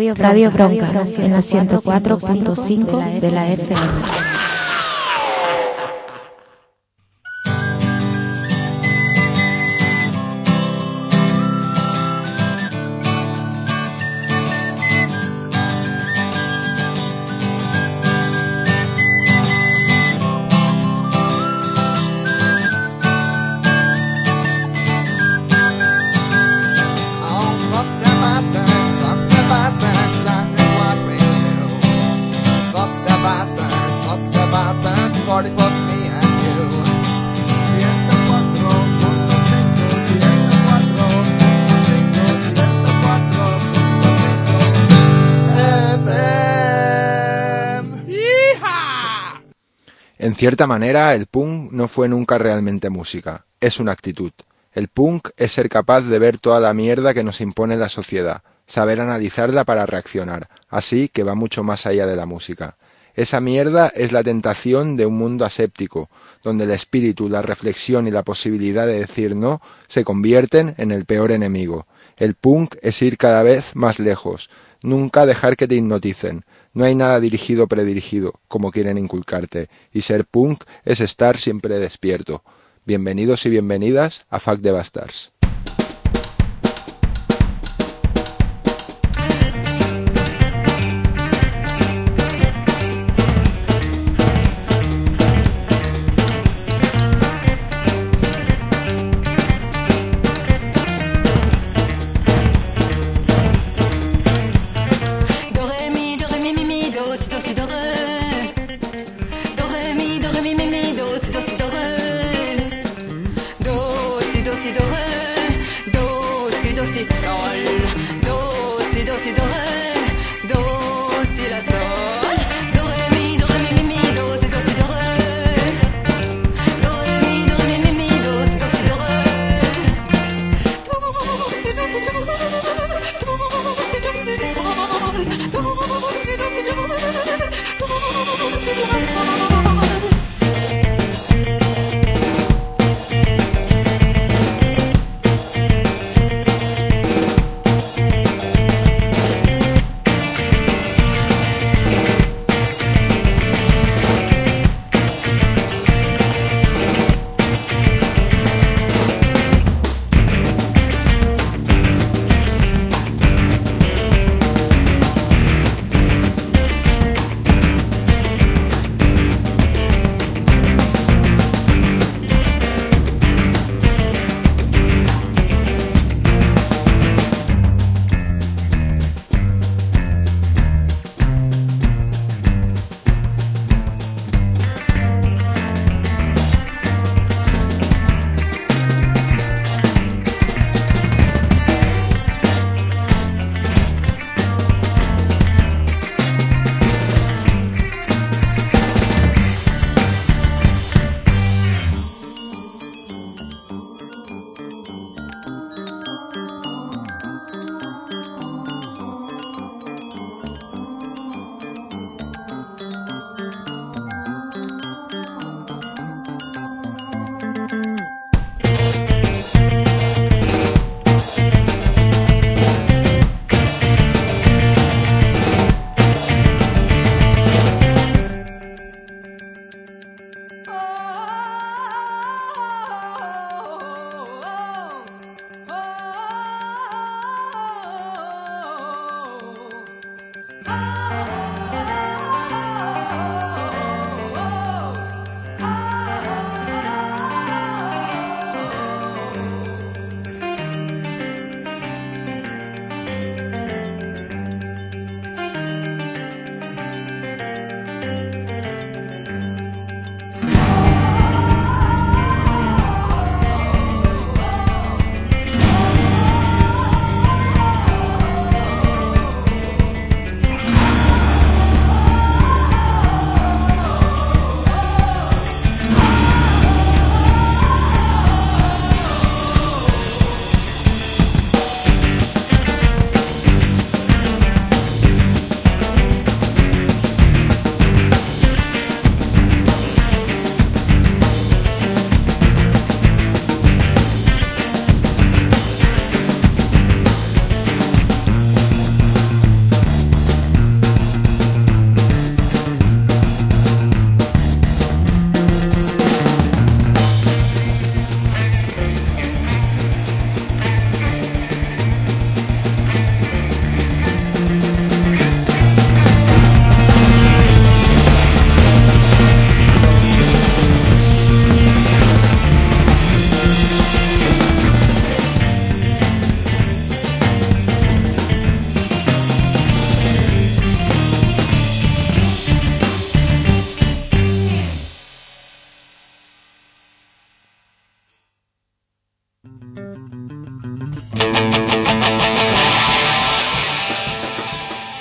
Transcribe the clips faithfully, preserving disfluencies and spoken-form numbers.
Radio Bronca, Radio Bronca en la ciento cuatro punto cinco de la F M. En cierta manera, el punk no fue nunca realmente música, es una actitud. El punk es ser capaz de ver toda la mierda que nos impone la sociedad, saber analizarla para reaccionar, así que va mucho más allá de la música. Esa mierda es la tentación de un mundo aséptico, donde el espíritu, la reflexión y la posibilidad de decir no se convierten en el peor enemigo. El punk es ir cada vez más lejos, nunca dejar que te hipnoticen. No hay nada dirigido o predirigido, como quieren inculcarte, y ser punk es estar siempre despierto. Bienvenidos y bienvenidas a Fuck the Bastards.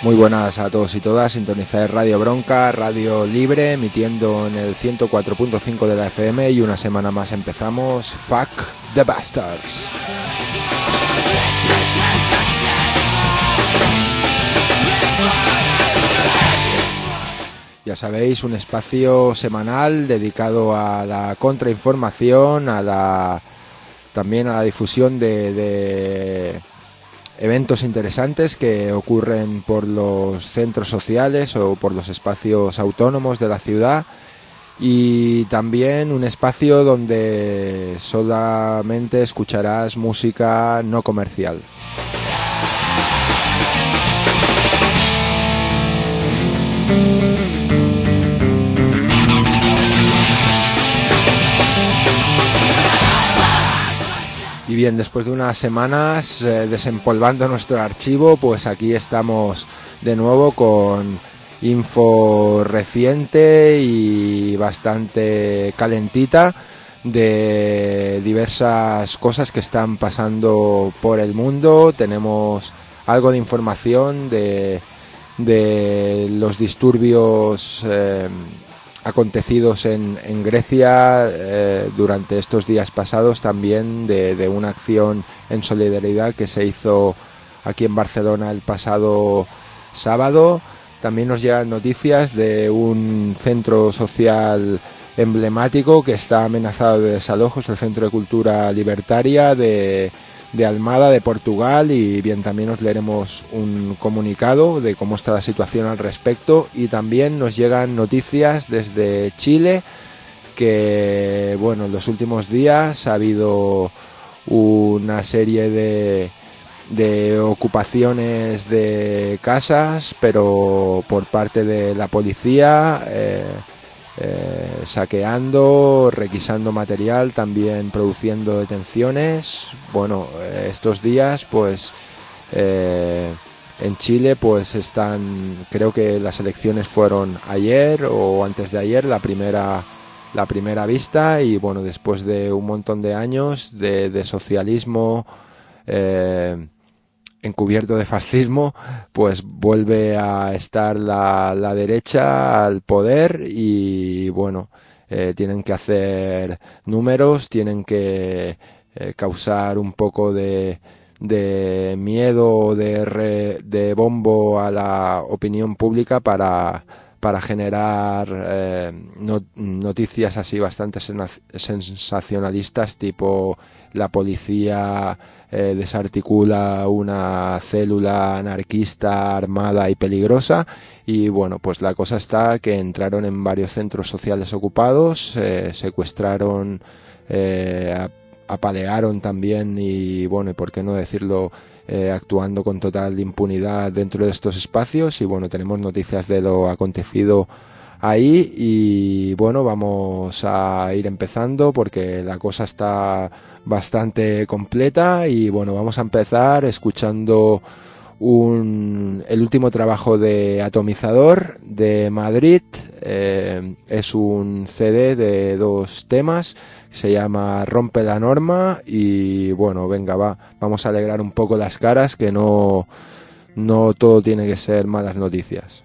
Muy buenas a todos y todas, sintonizáis Radio Bronca, radio libre, emitiendo en el ciento cuatro punto cinco de la F M y una semana más empezamos Fuck the Bastards. Ya sabéis, un espacio semanal dedicado a la contrainformación, a la también a la difusión de... de eventos interesantes que ocurren por los centros sociales o por los espacios autónomos de la ciudad, y también un espacio donde solamente escucharás música no comercial. Y bien, después de unas semanas eh, desempolvando nuestro archivo, pues aquí estamos de nuevo con info reciente y bastante calentita de diversas cosas que están pasando por el mundo. Tenemos algo de información de, de los disturbios eh, acontecidos en, en Grecia eh, durante estos días pasados, también de, de una acción en solidaridad que se hizo aquí en Barcelona el pasado sábado. También nos llegan noticias de un centro social emblemático que está amenazado de desalojos, el Centro de Cultura Libertaria de, de Almada, de Portugal, y bien, también os leeremos un comunicado de cómo está la situación al respecto. Y también nos llegan noticias desde Chile, que bueno, en los últimos días ha habido una serie de, de ocupaciones de casas, pero por parte de la policía, eh, eh, saqueando, requisando material, también produciendo detenciones. Bueno, estos días pues eh, en Chile pues están, creo que las elecciones fueron ayer o antes de ayer, la primera la primera vista, y bueno, después de un montón de años de, de socialismo eh, encubierto de fascismo, pues vuelve a estar la, la derecha al poder, y bueno, eh, tienen que hacer números, tienen que eh, causar un poco de, de miedo, de, re, de bombo a la opinión pública para, para generar eh, no, noticias así bastante sensacionalistas, tipo la policía Eh, desarticula una célula anarquista armada y peligrosa. Y bueno, pues la cosa está que entraron en varios centros sociales ocupados, eh, secuestraron, eh, apalearon también, y bueno, y por qué no decirlo, eh, actuando con total impunidad dentro de estos espacios. Y bueno, tenemos noticias de lo acontecido ahí, y bueno, vamos a ir empezando porque la cosa está bastante completa. Y bueno, vamos a empezar escuchando un, el último trabajo de Atomizador de Madrid. Eh, es un C D de dos temas, se llama Rompe la Norma. Y bueno, venga, va, vamos a alegrar un poco las caras, que no, no todo tiene que ser malas noticias.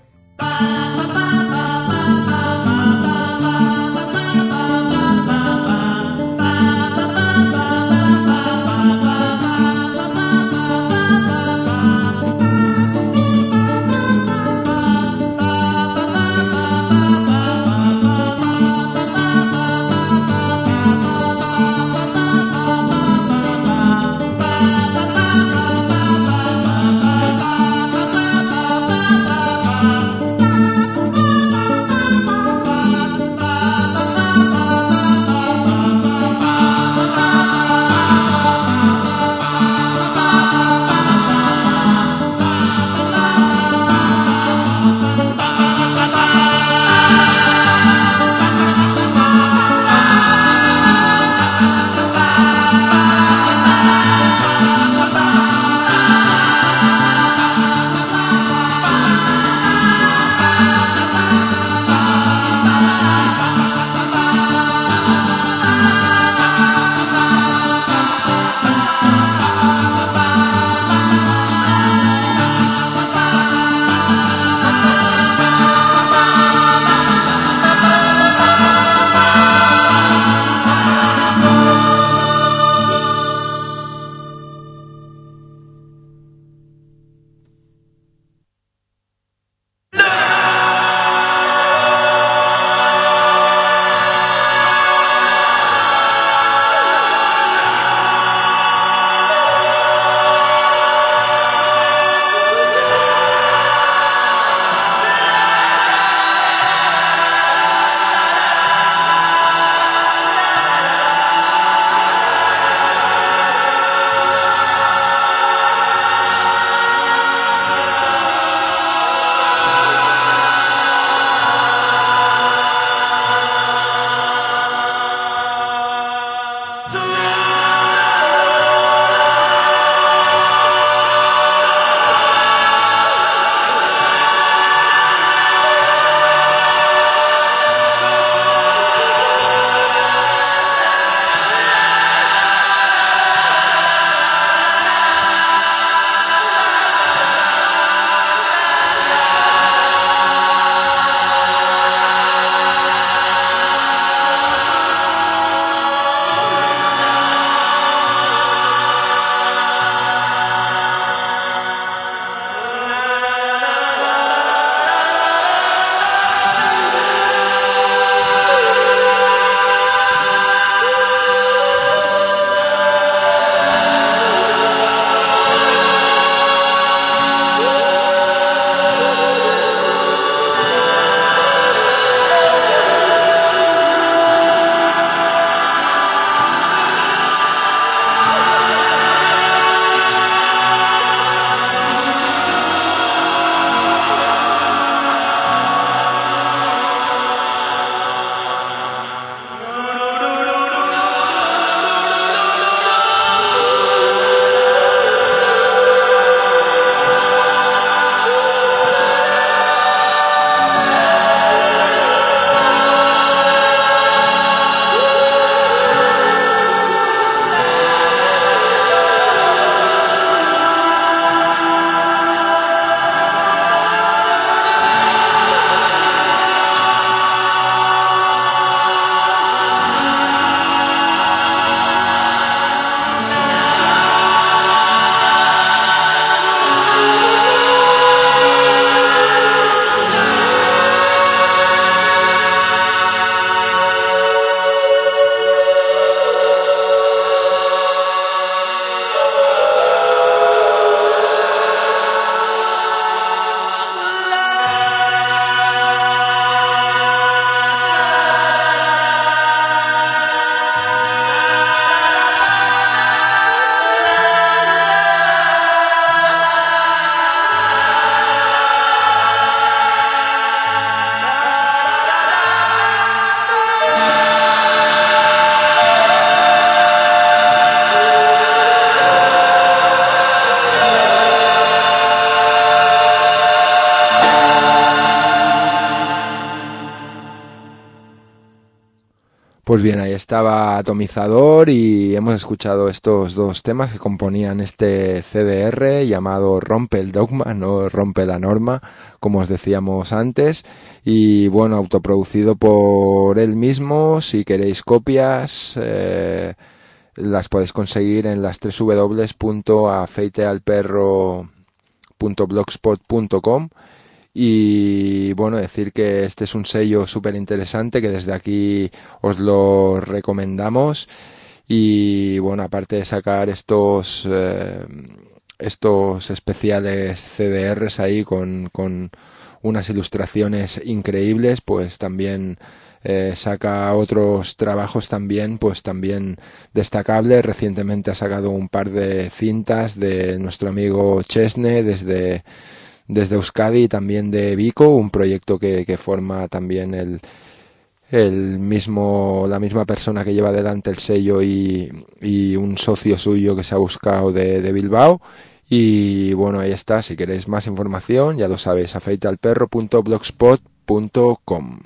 Pues bien, ahí estaba Atomizador y hemos escuchado estos dos temas que componían este C D R llamado Rompe el Dogma, no Rompe la Norma, como os decíamos antes, y bueno, autoproducido por él mismo. Si queréis copias, eh, las podéis conseguir en las doble u doble u doble u punto afeitealperro punto blogspot punto com. Y bueno, decir que este es un sello súper interesante que desde aquí os lo recomendamos. Y bueno, aparte de sacar estos eh, estos especiales C D Rs ahí con, con unas ilustraciones increíbles, pues también eh, saca otros trabajos también, pues también destacables. Recientemente ha sacado un par de cintas de nuestro amigo Chesne desde desde Euskadi y también de Vico, un proyecto que, que forma también el, el mismo, la misma persona que lleva adelante el sello y, y un socio suyo que se ha buscado de, de Bilbao. Y bueno, ahí está, si queréis más información, ya lo sabéis, afeitealperro punto blogspot punto com.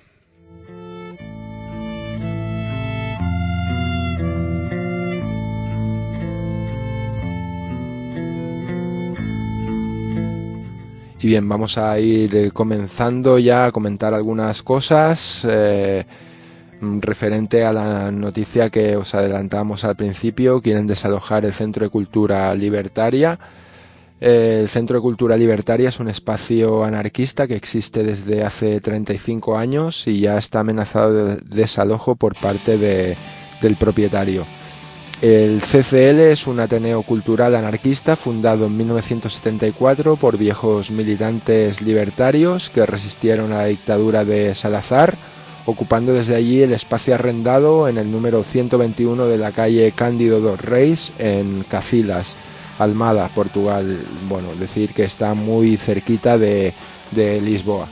Y bien, vamos a ir comenzando ya a comentar algunas cosas eh, referente a la noticia que os adelantamos al principio. Quieren desalojar el Centro de Cultura Libertaria. El Centro de Cultura Libertaria es un espacio anarquista que existe desde hace treinta y cinco años y ya está amenazado de desalojo por parte de, del propietario. El C C L es un ateneo cultural anarquista fundado en mil novecientos setenta y cuatro por viejos militantes libertarios que resistieron a la dictadura de Salazar, ocupando desde allí el espacio arrendado en el número ciento veintiuno de la calle Cándido dos Reis en Cacilas, Almada, Portugal. Bueno, decir que está muy cerquita de, de Lisboa.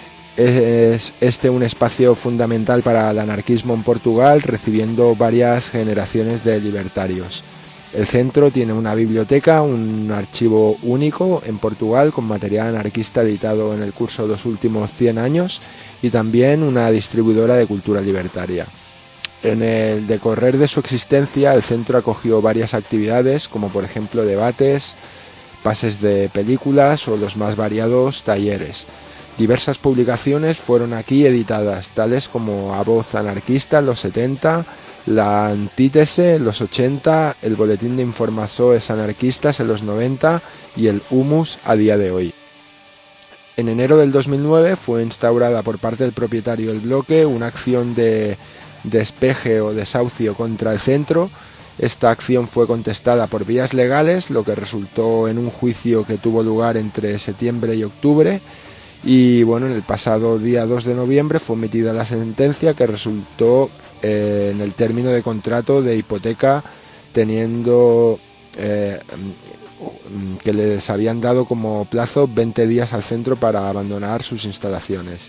Es este un espacio fundamental para el anarquismo en Portugal, recibiendo varias generaciones de libertarios. El centro tiene una biblioteca, un archivo único en Portugal con material anarquista editado en el curso de los últimos cien años y también una distribuidora de cultura libertaria. En el decorrer de su existencia, el centro acogió varias actividades, como por ejemplo debates, pases de películas o los más variados talleres. Diversas publicaciones fueron aquí editadas, tales como A Voz Anarquista en los setenta, La Antítese en los ochenta, el Boletín de Informações Anarquistas en los noventa y el Humus a día de hoy. En enero del dos mil nueve fue instaurada por parte del propietario del bloque una acción de despeje o desahucio contra el centro. Esta acción fue contestada por vías legales, lo que resultó en un juicio que tuvo lugar entre septiembre y octubre. Y bueno, en el pasado día dos de noviembre fue emitida la sentencia que resultó eh, en el término de contrato de hipoteca, teniendo eh, que les habían dado como plazo veinte días al centro para abandonar sus instalaciones.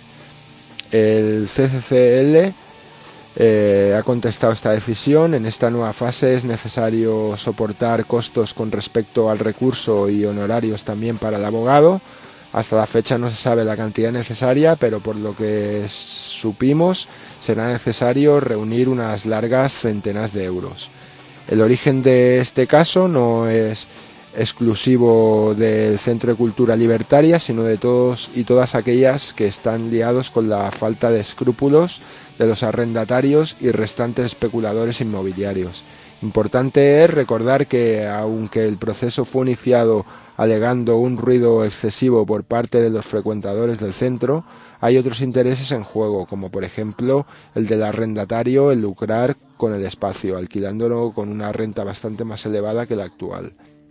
El C C C L eh, ha contestado esta decisión. En esta nueva fase es necesario soportar costos con respecto al recurso y honorarios también para el abogado. Hasta la fecha no se sabe la cantidad necesaria, pero por lo que supimos será necesario reunir unas largas centenas de euros. El origen de este caso no es exclusivo del Centro de Cultura Libertaria, sino de todos y todas aquellas que están liados con la falta de escrúpulos de los arrendatarios y restantes especuladores inmobiliarios. Importante es recordar que, aunque el proceso fue iniciado alegando un ruido excesivo por parte de los frecuentadores del centro, hay otros intereses en juego, como por ejemplo el del arrendatario el lucrar con el espacio, alquilándolo con una renta bastante más elevada que la actual.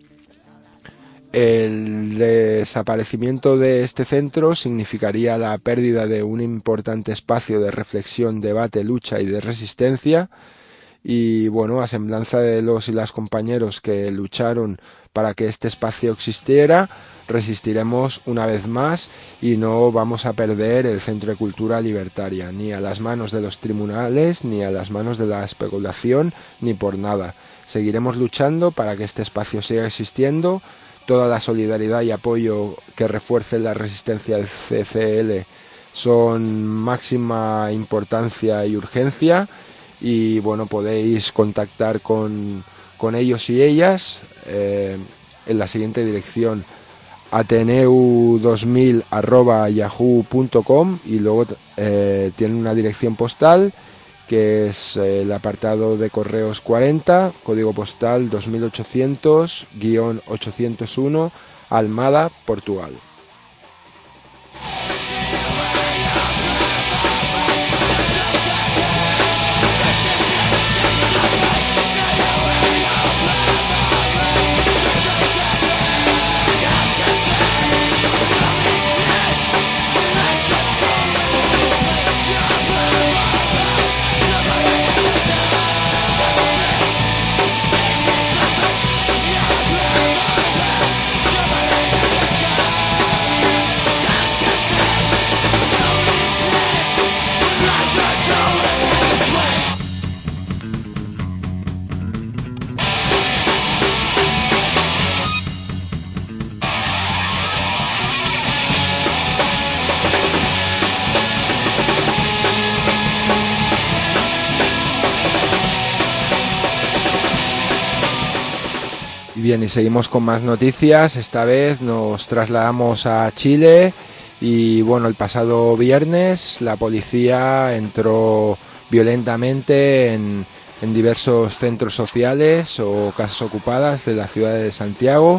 El desaparecimiento de este centro significaría la pérdida de un importante espacio de reflexión, debate, lucha y de resistencia. Y bueno, a semblanza de los y las compañeros que lucharon para que este espacio existiera, resistiremos una vez más y no vamos a perder el Centro de Cultura Libertaria, ni a las manos de los tribunales, ni a las manos de la especulación, ni por nada. Seguiremos luchando para que este espacio siga existiendo. Toda la solidaridad y apoyo que refuerce la resistencia del C C L son máxima importancia y urgencia. y bueno, podéis contactar con, con ellos y ellas eh, en la siguiente dirección: ateneu dos mil arroba yahoo punto com, y luego eh, tienen una dirección postal que es eh, el apartado de correos cuarenta, código postal dos mil ochocientos ochocientos uno, Almada, Portugal. Bien, y seguimos con más noticias. Esta vez nos trasladamos a Chile y bueno, el pasado viernes la policía entró violentamente en, en diversos centros sociales o casas ocupadas de la ciudad de Santiago.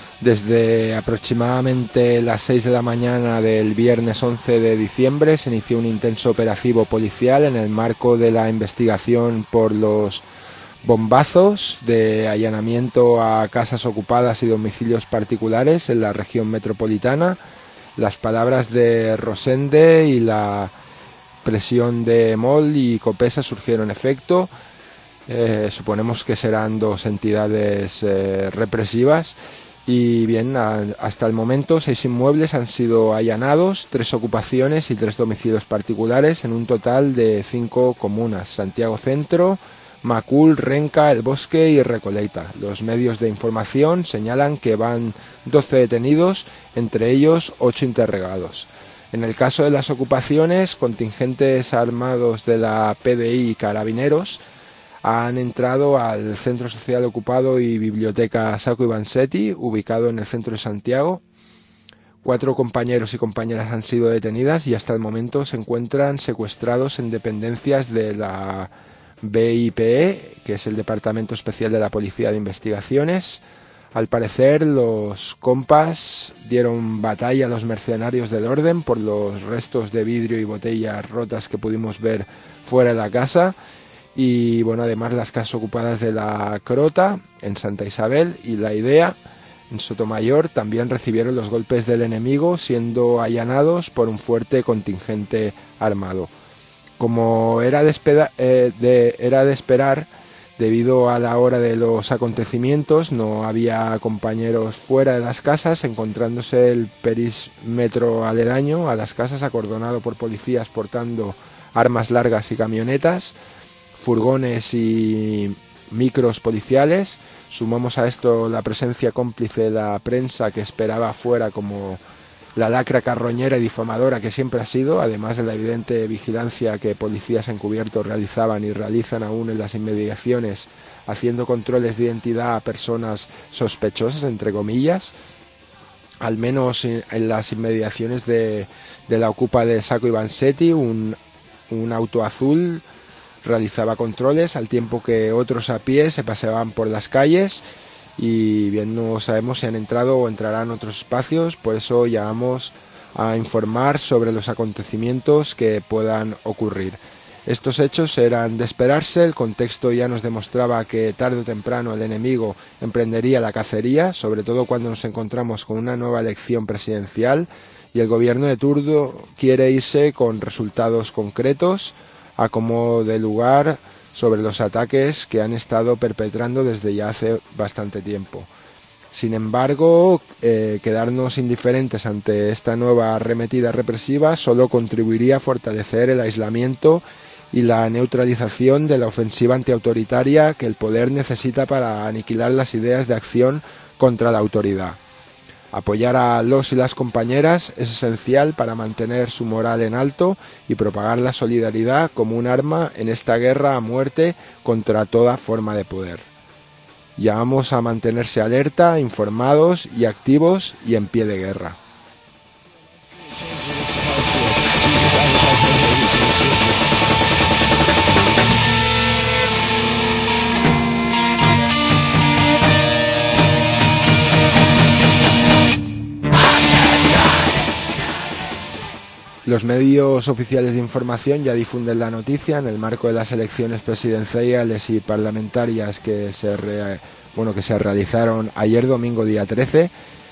Desde aproximadamente las seis de la mañana del viernes once de diciembre se inició un intenso operativo policial en el marco de la investigación por los bombazos de allanamiento a casas ocupadas y domicilios particulares en la región metropolitana. Las palabras de Rosende y la presión de MOL y Copesa surgieron efecto. Eh, suponemos que serán dos entidades eh, represivas. Y bien, a, hasta el momento seis inmuebles han sido allanados, tres ocupaciones y tres domicilios particulares en un total de cinco comunas: Santiago Centro, Macul, Renca, El Bosque y Recoleta. Los medios de información señalan que van doce detenidos, entre ellos ocho interrogados. En el caso de las ocupaciones, contingentes armados de la P D I y Carabineros han entrado al Centro Social Ocupado y Biblioteca Sacco y Vanzetti, ubicado en el centro de Santiago. Cuatro compañeros y compañeras han sido detenidas y hasta el momento se encuentran secuestrados en dependencias de la B I P E, que es el Departamento Especial de la Policía de Investigaciones. Al parecer, los compas dieron batalla a los mercenarios del orden por los restos de vidrio y botellas rotas que pudimos ver fuera de la casa. Y bueno, además las casas ocupadas de la Crota, en Santa Isabel, y la Idea, en Sotomayor, también recibieron los golpes del enemigo, siendo allanados por un fuerte contingente armado. Como era de, espeda, eh, de, era de esperar, debido a la hora de los acontecimientos, no había compañeros fuera de las casas, encontrándose el perímetro aledaño a las casas acordonado por policías portando armas largas y camionetas, furgones y micros policiales. Sumamos a esto la presencia cómplice de la prensa que esperaba afuera como la lacra carroñera y difamadora que siempre ha sido, además de la evidente vigilancia que policías encubiertos realizaban y realizan aún en las inmediaciones, haciendo controles de identidad a personas sospechosas, entre comillas. Al menos en las inmediaciones de, de la ocupa de Sacco y Vanzetti, un, un auto azul realizaba controles, al tiempo que otros a pie se paseaban por las calles. Y bien, no sabemos si han entrado o entrarán otros espacios, por eso llamamos a informar sobre los acontecimientos que puedan ocurrir. Estos hechos eran de esperarse, el contexto ya nos demostraba que tarde o temprano el enemigo emprendería la cacería, sobre todo cuando nos encontramos con una nueva elección presidencial y el gobierno de turno quiere irse con resultados concretos a como de lugar sobre los ataques que han estado perpetrando desde ya hace bastante tiempo. Sin embargo, eh, quedarnos indiferentes ante esta nueva arremetida represiva solo contribuiría a fortalecer el aislamiento y la neutralización de la ofensiva antiautoritaria que el poder necesita para aniquilar las ideas de acción contra la autoridad. Apoyar a los y las compañeras es esencial para mantener su moral en alto y propagar la solidaridad como un arma en esta guerra a muerte contra toda forma de poder. Llamamos a mantenerse alerta, informados y activos y en pie de guerra. Los medios oficiales de información ya difunden la noticia en el marco de las elecciones presidenciales y parlamentarias que se, re, bueno, que se realizaron ayer domingo día trece.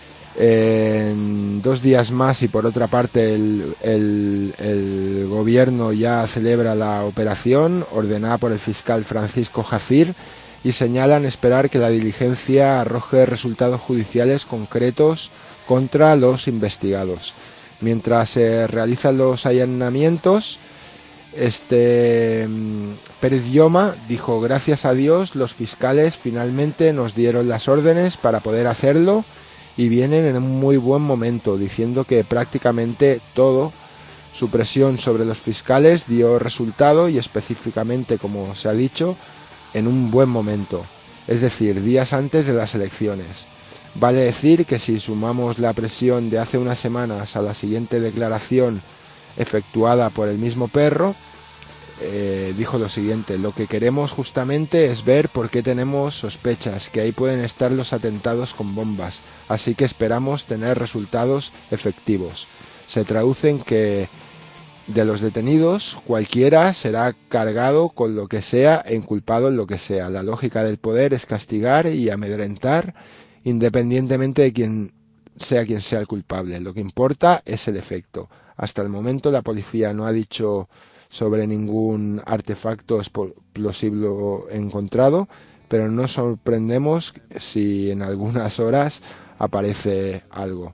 En dos días más y por otra parte el, el, el gobierno ya celebra la operación ordenada por el fiscal Francisco Jacir y señalan esperar que la diligencia arroje resultados judiciales concretos contra los investigados. Mientras se realizan los allanamientos, este Pérez Lloma dijo: gracias a Dios los fiscales finalmente nos dieron las órdenes para poder hacerlo y vienen en un muy buen momento, diciendo que prácticamente todo su presión sobre los fiscales dio resultado y específicamente, como se ha dicho, en un buen momento, es decir, días antes de las elecciones. Vale decir que si sumamos la presión de hace unas semanas a la siguiente declaración efectuada por el mismo Perro, eh, dijo lo siguiente: lo que queremos justamente es ver por qué tenemos sospechas, que ahí pueden estar los atentados con bombas, así que esperamos tener resultados efectivos. Se traduce en que de los detenidos cualquiera será cargado con lo que sea e inculpado en lo que sea. La lógica del poder es castigar y amedrentar independientemente de quién sea quien sea el culpable. Lo que importa es el efecto. Hasta el momento la policía no ha dicho sobre ningún artefacto explosivo encontrado, pero no nos sorprendemos si en algunas horas aparece algo.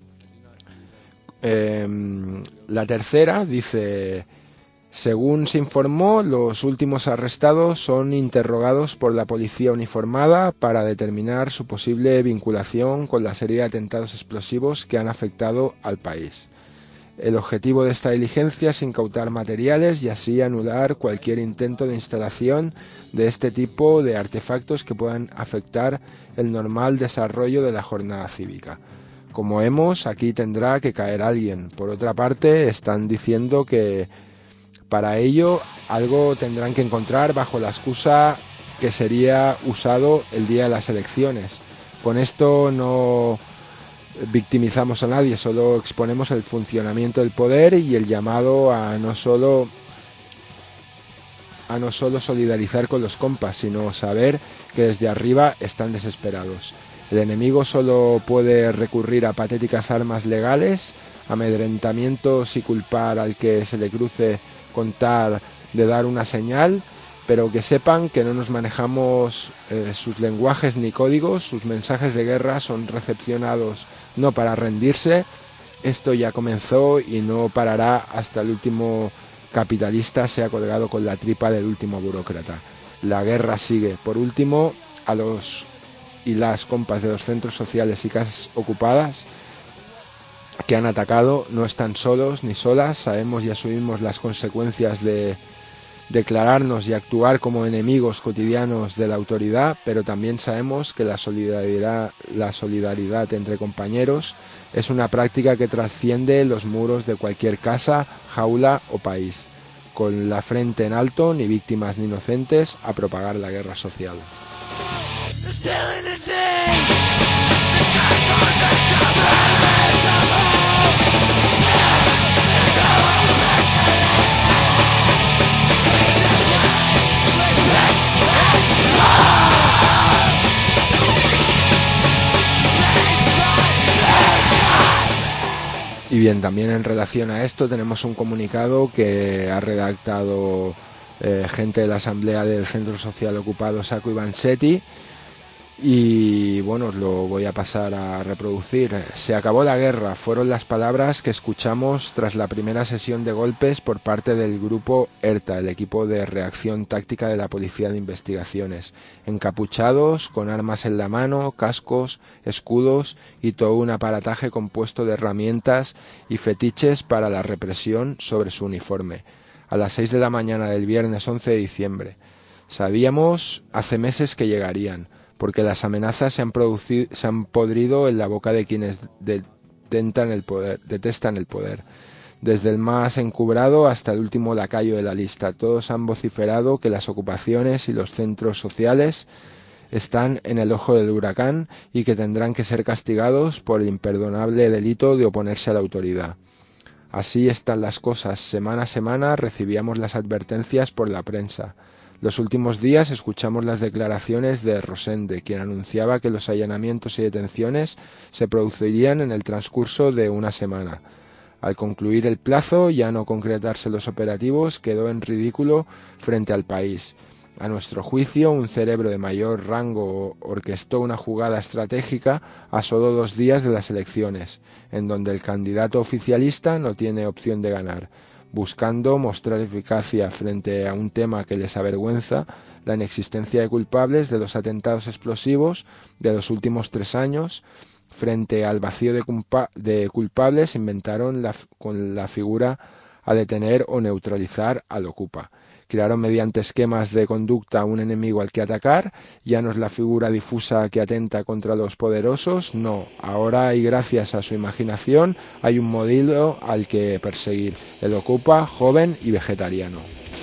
Eh, la tercera dice: según se informó, los últimos arrestados son interrogados por la policía uniformada para determinar su posible vinculación con la serie de atentados explosivos que han afectado al país. El objetivo de esta diligencia es incautar materiales y así anular cualquier intento de instalación de este tipo de artefactos que puedan afectar el normal desarrollo de la jornada cívica. Como vemos, aquí tendrá que caer alguien. Por otra parte, están diciendo que para ello algo tendrán que encontrar bajo la excusa que sería usado el día de las elecciones. Con esto no victimizamos a nadie, solo exponemos el funcionamiento del poder y el llamado a no solo a no solo solidarizar con los compas, sino saber que desde arriba están desesperados. El enemigo solo puede recurrir a patéticas armas legales, amedrentamientos y culpar al que se le cruce con tal de dar una señal, pero que sepan que no nos manejamos eh, sus lenguajes ni códigos. Sus mensajes de guerra son recepcionados no para rendirse. Esto ya comenzó y no parará hasta el último capitalista sea colgado con la tripa del último burócrata. La guerra sigue. Por último, a los y las compas de los centros sociales y casas ocupadas que han atacado no están solos ni solas. Sabemos y asumimos las consecuencias de declararnos y actuar como enemigos cotidianos de la autoridad, pero también sabemos que la solidaridad, la solidaridad entre compañeros es una práctica que trasciende los muros de cualquier casa, jaula o país. Con la frente en alto, ni víctimas ni inocentes, a propagar la guerra social. Y bien, también en relación a esto tenemos un comunicado que ha redactado eh, gente de la Asamblea del Centro Social Ocupado Sacco y Vansetti, Y bueno, os lo voy a pasar a reproducir. Se acabó la guerra, fueron las palabras que escuchamos tras la primera sesión de golpes por parte del grupo ERTA, el equipo de reacción táctica de la Policía de Investigaciones, encapuchados, con armas en la mano, cascos, escudos y todo un aparataje compuesto de herramientas y fetiches para la represión sobre su uniforme, a las seis de la mañana del viernes once de diciembre. Sabíamos hace meses que llegarían, porque las amenazas se han, producido, se han podrido en la boca de quienes detentan el poder, detestan el poder. Desde el más encubrado hasta el último lacayo de la lista, todos han vociferado que las ocupaciones y los centros sociales están en el ojo del huracán y que tendrán que ser castigados por el imperdonable delito de oponerse a la autoridad. Así están las cosas. Semana a semana recibíamos las advertencias por la prensa. Los últimos días escuchamos las declaraciones de Rosende, quien anunciaba que los allanamientos y detenciones se producirían en el transcurso de una semana. Al concluir el plazo, ya no concretarse los operativos, quedó en ridículo frente al país. A nuestro juicio, un cerebro de mayor rango orquestó una jugada estratégica a solo dos días de las elecciones, en donde el candidato oficialista no tiene opción de ganar, buscando mostrar eficacia frente a un tema que les avergüenza, la inexistencia de culpables de los atentados explosivos de los últimos tres años. Frente al vacío de, culpa de culpables, inventaron la, con la figura a detener o neutralizar al ocupa. Crearon mediante esquemas de conducta un enemigo al que atacar. Ya no es la figura difusa que atenta contra los poderosos, no. Ahora, y gracias a su imaginación, hay un modelo al que perseguir: el ocupa, joven y vegetariano.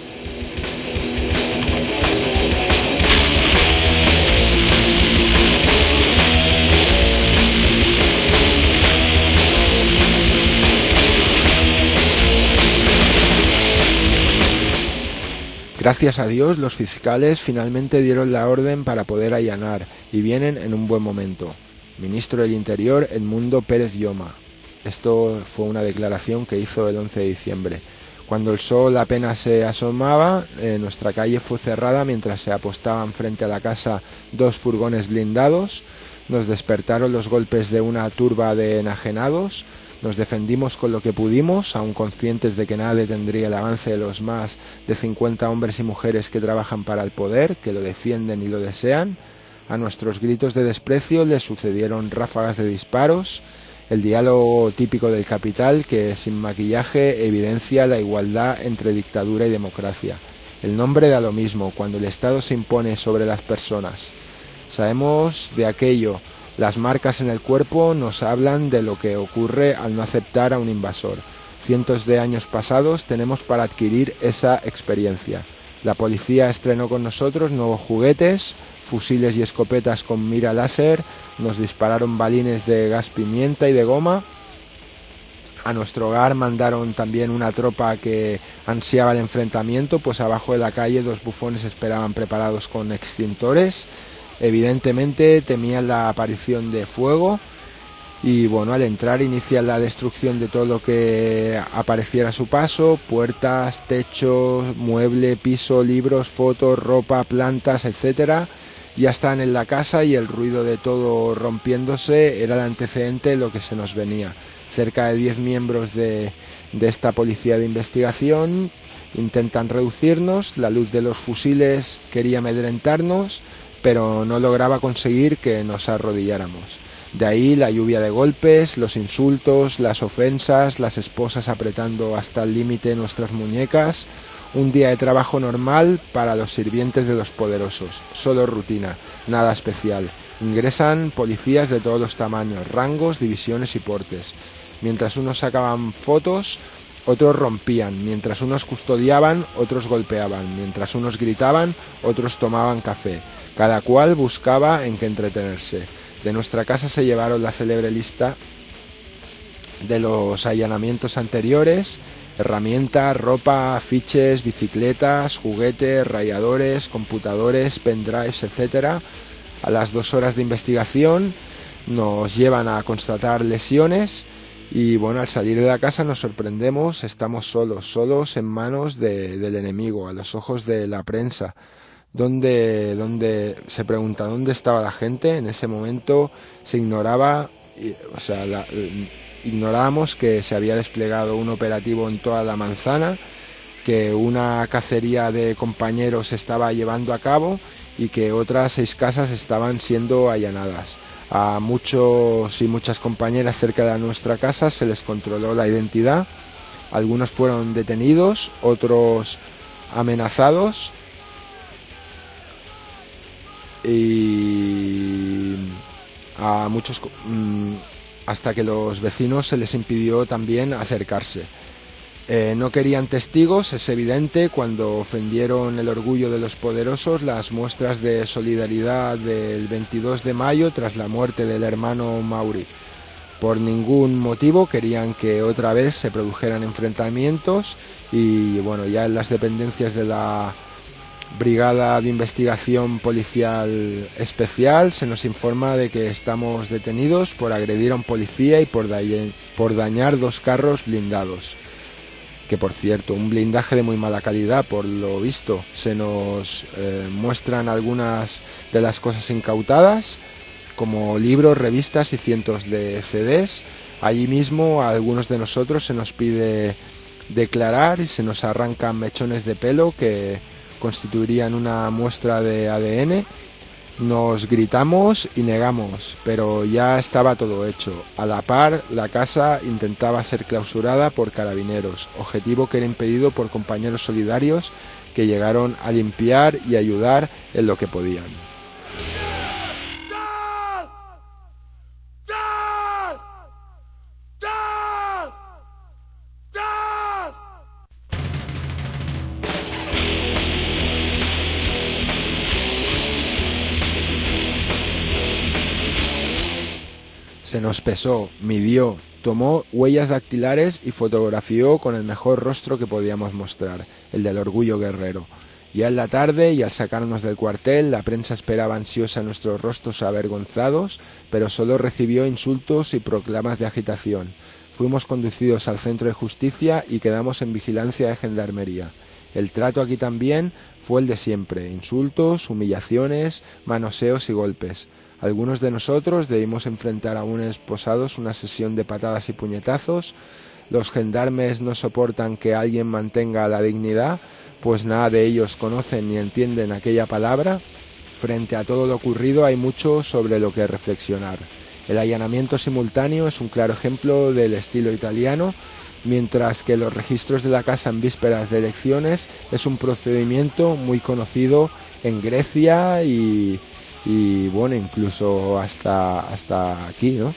Gracias a Dios, los fiscales finalmente dieron la orden para poder allanar, y vienen en un buen momento. Ministro del Interior, Edmundo Pérez Lloma. Esto fue una declaración que hizo el once de diciembre. Cuando el sol apenas se asomaba, eh, nuestra calle fue cerrada mientras se apostaban frente a la casa dos furgones blindados. Nos despertaron los golpes de una turba de enajenados. Nos defendimos con lo que pudimos, aun conscientes de que nada detendría el avance de los más de cincuenta hombres y mujeres que trabajan para el poder, que lo defienden y lo desean. A nuestros gritos de desprecio les sucedieron ráfagas de disparos, el diálogo típico del capital que, sin maquillaje, evidencia la igualdad entre dictadura y democracia. El nombre da lo mismo cuando el Estado se impone sobre las personas. Sabemos de aquello. Las marcas en el cuerpo nos hablan de lo que ocurre al no aceptar a un invasor. Cientos de años pasados tenemos para adquirir esa experiencia. La policía estrenó con nosotros nuevos juguetes, fusiles y escopetas con mira láser, nos dispararon balines de gas pimienta y de goma. A nuestro hogar mandaron también una tropa que ansiaba el enfrentamiento, pues abajo de la calle dos bufones esperaban preparados con extintores. Evidentemente temían la aparición de fuego y bueno, al entrar inician la destrucción de todo lo que apareciera a su paso: puertas, techos, mueble, piso, libros, fotos, ropa, plantas, etcétera. Ya están en la casa y el ruido de todo rompiéndose era el antecedente de lo que se nos venía. Cerca de diez miembros de, de esta policía de investigación intentan reducirnos, la luz de los fusiles quería amedrentarnos, pero no lograba conseguir que nos arrodilláramos. De ahí la lluvia de golpes, los insultos, las ofensas, las esposas apretando hasta el límite nuestras muñecas. Un día de trabajo normal para los sirvientes de los poderosos, solo rutina, nada especial. Ingresan policías de todos los tamaños, rangos, divisiones y portes. Mientras unos sacaban fotos, otros rompían. Mientras unos custodiaban, otros golpeaban. Mientras unos gritaban, otros tomaban café. Cada cual buscaba en qué entretenerse. De nuestra casa se llevaron la célebre lista de los allanamientos anteriores: herramientas, ropa, afiches, bicicletas, juguetes, rayadores, computadores, pendrives, etcétera. A las dos horas de investigación nos llevan a constatar lesiones y bueno, al salir de la casa nos sorprendemos, estamos solos, solos en manos de, del enemigo, a los ojos de la prensa. ¿Dónde, dónde, se pregunta dónde estaba la gente? En ese momento se ignoraba, o sea, la, ignorábamos que se había desplegado un operativo en toda la manzana, que una cacería de compañeros se estaba llevando a cabo y que otras seis casas estaban siendo allanadas. A muchos y muchas compañeras cerca de nuestra casa se les controló la identidad, algunos fueron detenidos, otros amenazados y a muchos hasta que los vecinos se les impidió también acercarse. Eh, no querían testigos, es evidente, cuando ofendieron el orgullo de los poderosos las muestras de solidaridad del veintidós de mayo tras la muerte del hermano Mauri. Por ningún motivo querían que otra vez se produjeran enfrentamientos y bueno, ya en las dependencias de la Brigada de Investigación Policial Especial se nos informa de que estamos detenidos por agredir a un policía y por, da- por dañar dos carros blindados. Que por cierto, un blindaje de muy mala calidad por lo visto. Se nos eh, muestran algunas de las cosas incautadas, como libros, revistas y cientos de C Ds. Allí mismo a algunos de nosotros se nos pide declarar y se nos arrancan mechones de pelo que constituirían una muestra de A D N. Nos gritamos y negamos, pero ya estaba todo hecho. A la par, la casa intentaba ser clausurada por carabineros, objetivo que era impedido por compañeros solidarios que llegaron a limpiar y ayudar en lo que podían. Se nos pesó, midió, tomó huellas dactilares y fotografió con el mejor rostro que podíamos mostrar, el del orgullo guerrero. Ya en la tarde y al sacarnos del cuartel, la prensa esperaba ansiosa nuestros rostros avergonzados, pero solo recibió insultos y proclamas de agitación. Fuimos conducidos al centro de justicia y quedamos en vigilancia de gendarmería. El trato aquí también fue el de siempre, insultos, humillaciones, manoseos y golpes. Algunos de nosotros debimos enfrentar aún esposados una sesión de patadas y puñetazos. Los gendarmes no soportan que alguien mantenga la dignidad, pues nada de ellos conocen ni entienden aquella palabra. Frente a todo lo ocurrido hay mucho sobre lo que reflexionar. El allanamiento simultáneo es un claro ejemplo del estilo italiano, mientras que los registros de la casa en vísperas de elecciones es un procedimiento muy conocido en Grecia y... y bueno, incluso hasta, hasta aquí, ¿no?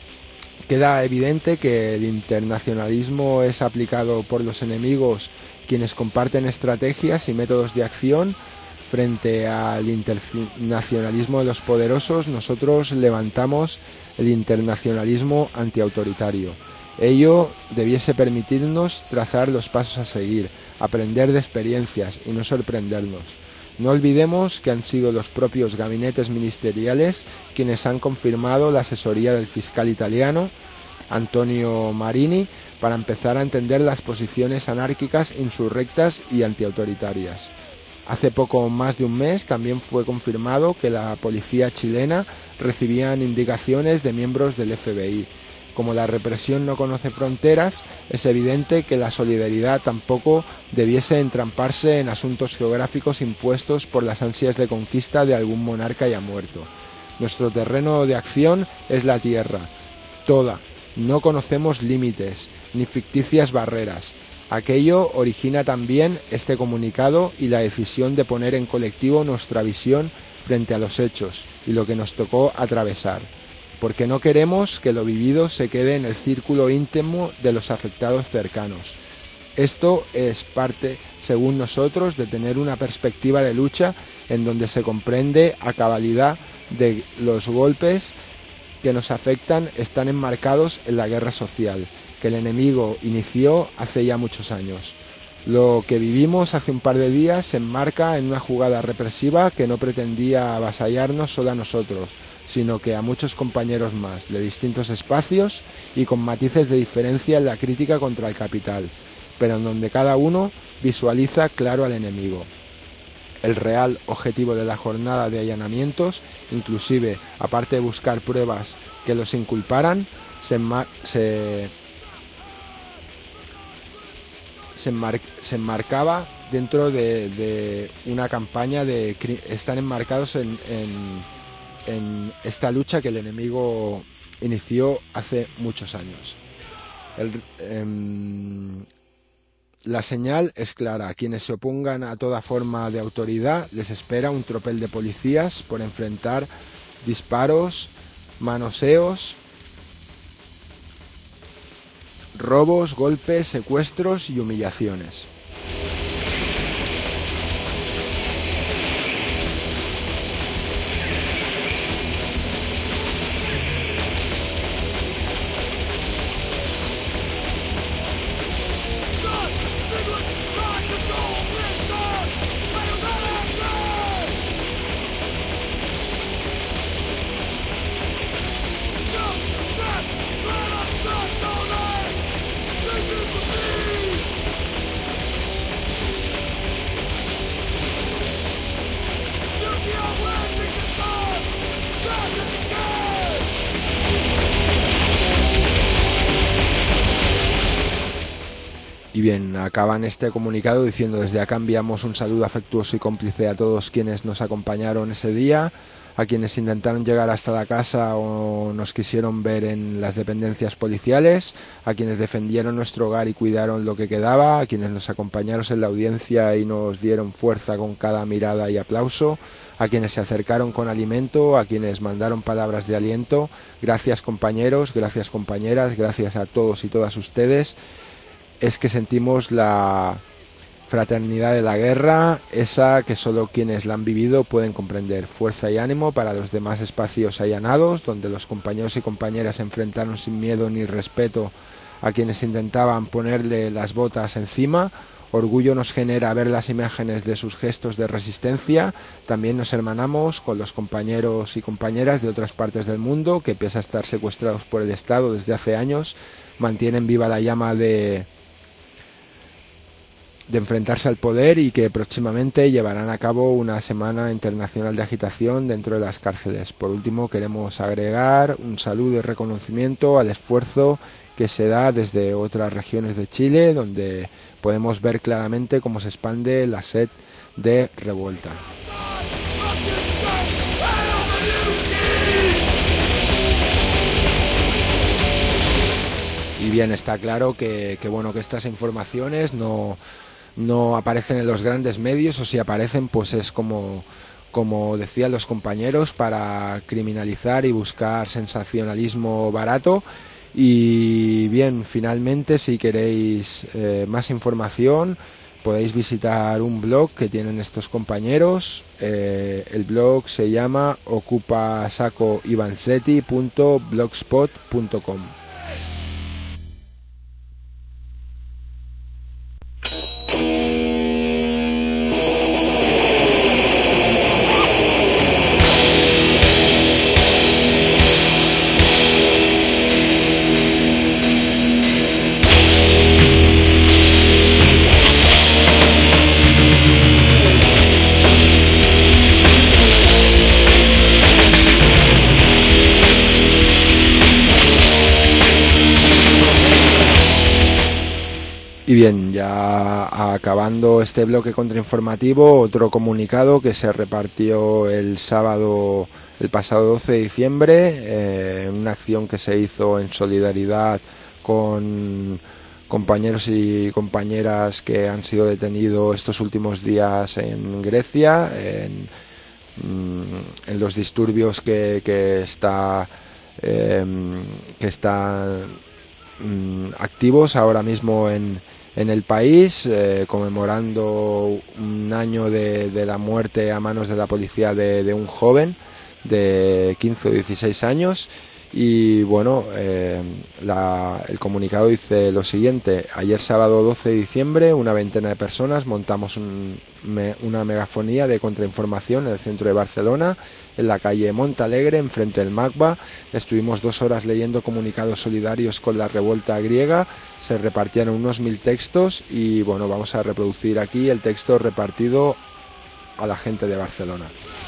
Queda evidente que el internacionalismo es aplicado por los enemigos, quienes comparten estrategias y métodos de acción. Frente al internacionalismo de los poderosos, nosotros levantamos el internacionalismo antiautoritario. Ello debiese permitirnos trazar los pasos a seguir, aprender de experiencias y no sorprendernos. No olvidemos que han sido los propios gabinetes ministeriales quienes han confirmado la asesoría del fiscal italiano, Antonio Marini, para empezar a entender las posiciones anárquicas, insurrectas y antiautoritarias. Hace poco más de un mes también fue confirmado que la policía chilena recibía indicaciones de miembros del F B I. Como la represión no conoce fronteras, es evidente que la solidaridad tampoco debiese entramparse en asuntos geográficos impuestos por las ansias de conquista de algún monarca ya muerto. Nuestro terreno de acción es la tierra, toda. No conocemos límites, ni ficticias barreras. Aquello origina también este comunicado y la decisión de poner en colectivo nuestra visión frente a los hechos y lo que nos tocó atravesar. Porque no queremos que lo vivido se quede en el círculo íntimo de los afectados cercanos. Esto es parte, según nosotros, de tener una perspectiva de lucha en donde se comprende a cabalidad de los golpes que nos afectan están enmarcados en la guerra social, que el enemigo inició hace ya muchos años. Lo que vivimos hace un par de días se enmarca en una jugada represiva que no pretendía avasallarnos solo a nosotros, sino que a muchos compañeros más de distintos espacios y con matices de diferencia en la crítica contra el capital, pero en donde cada uno visualiza claro al enemigo. el real objetivo de la jornada de allanamientos, inclusive, aparte de buscar pruebas que los inculparan, se, enmar se, se, enmar se enmarcaba dentro de, de una campaña de... están enmarcados en, en, en esta lucha que el enemigo inició hace muchos años. El, eh, la señal es clara: a quienes se opongan a toda forma de autoridad les espera un tropel de policías por enfrentar disparos, manoseos, robos, golpes, secuestros y humillaciones. Y bien, acaban este comunicado diciendo: desde acá enviamos un saludo afectuoso y cómplice a todos quienes nos acompañaron ese día, a quienes intentaron llegar hasta la casa o nos quisieron ver en las dependencias policiales, a quienes defendieron nuestro hogar y cuidaron lo que quedaba, a quienes nos acompañaron en la audiencia y nos dieron fuerza con cada mirada y aplauso, a quienes se acercaron con alimento, a quienes mandaron palabras de aliento. Gracias, compañeros, gracias, compañeras, gracias a todos y todas ustedes. Es que sentimos la fraternidad de la guerra, esa que solo quienes la han vivido pueden comprender. Fuerza y ánimo para los demás espacios allanados, donde los compañeros y compañeras se enfrentaron sin miedo ni respeto a quienes intentaban ponerle las botas encima. Orgullo nos genera ver las imágenes de sus gestos de resistencia. También nos hermanamos con los compañeros y compañeras de otras partes del mundo que, pese a estar secuestrados por el Estado desde hace años, mantienen viva la llama de... de enfrentarse al poder y que próximamente llevarán a cabo una semana internacional de agitación dentro de las cárceles. Por último, queremos agregar un saludo y reconocimiento al esfuerzo que se da desde otras regiones de Chile, donde podemos ver claramente cómo se expande la sed de revuelta. Y bien, está claro que, que bueno, que estas informaciones no no aparecen en los grandes medios, o si aparecen pues es como, como decían los compañeros, para criminalizar y buscar sensacionalismo barato. Y bien, finalmente, si queréis eh, más información, podéis visitar un blog que tienen estos compañeros. Eh, el blog se llama ocupasacoivanzetti punto blogspot punto com. Y bien, ya acabando este bloque contrainformativo, otro comunicado que se repartió el sábado, el pasado doce de diciembre, eh, una acción que se hizo en solidaridad con compañeros y compañeras que han sido detenidos estos últimos días en Grecia, en, en los disturbios que, que está eh, que están activos ahora mismo en en el país, eh, conmemorando un año de, de la muerte a manos de la policía de, de un joven de quince o dieciséis años. Y bueno, eh, la, el comunicado dice lo siguiente: ayer sábado doce de diciembre, una veintena de personas montamos un, me, una megafonía de contrainformación en el centro de Barcelona, en la calle Montalegre, enfrente del MACBA. Estuvimos dos horas leyendo comunicados solidarios con la revuelta griega, se repartían unos mil textos y bueno, vamos a reproducir aquí el texto repartido a la gente de Barcelona.